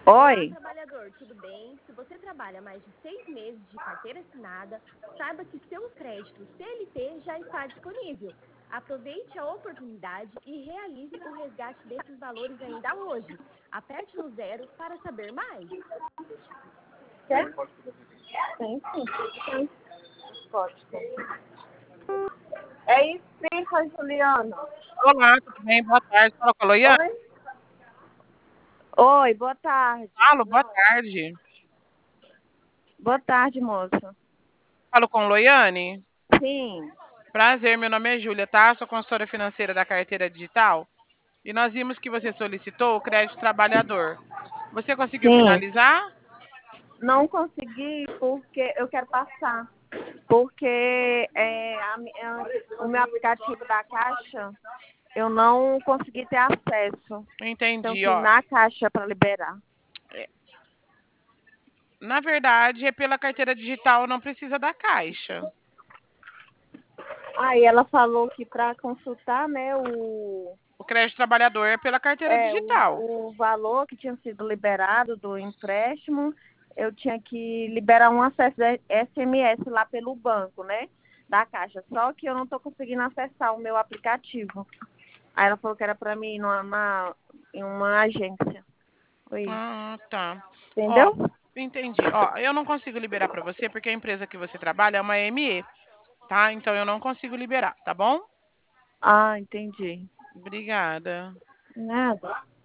Olá, Oi. trabalhador, tudo bem? Se você trabalha mais de 6 meses de carteira assinada, saiba que seu crédito CLT já está disponível. Aproveite a oportunidade e realize o resgate desses valores ainda hoje. Aperte no zero para saber mais. Quer? Tem sim. Tem. Pode. É isso, fica, Juliana. Olá, tudo bem? Boa tarde. Fala com a Loiane? Oi? Oi, boa tarde. Falo, boa tarde. Boa tarde, moça. Falo com Loiane? Sim, Prazer, meu nome é Júlia, tá? Sou consultora financeira da carteira digital. E nós vimos que você solicitou o crédito trabalhador. Você conseguiu sim. finalizar? Não consegui porque eu quero passar. Porque o meu aplicativo da Caixa, eu não consegui ter acesso. Então, Entendi, que ir ó. na Caixa para liberar. Na verdade, é pela carteira digital, não precisa da caixa. Aí ela falou que para consultar, né, o O crédito trabalhador é pela carteira É, digital. o valor que tinha sido liberado do empréstimo, eu tinha que liberar um acesso de SMS lá pelo banco, né? Da Caixa. Só que eu não estou conseguindo acessar o meu aplicativo. Aí ela falou que era para mim ir em uma agência. Foi isso. Ah, tá. Ó, Entendeu? entendi. Ó, eu não consigo liberar para você porque a empresa que você trabalha é uma ME, tá? Então eu não consigo liberar, tá bom? Ah, entendi. Obrigada. Nada.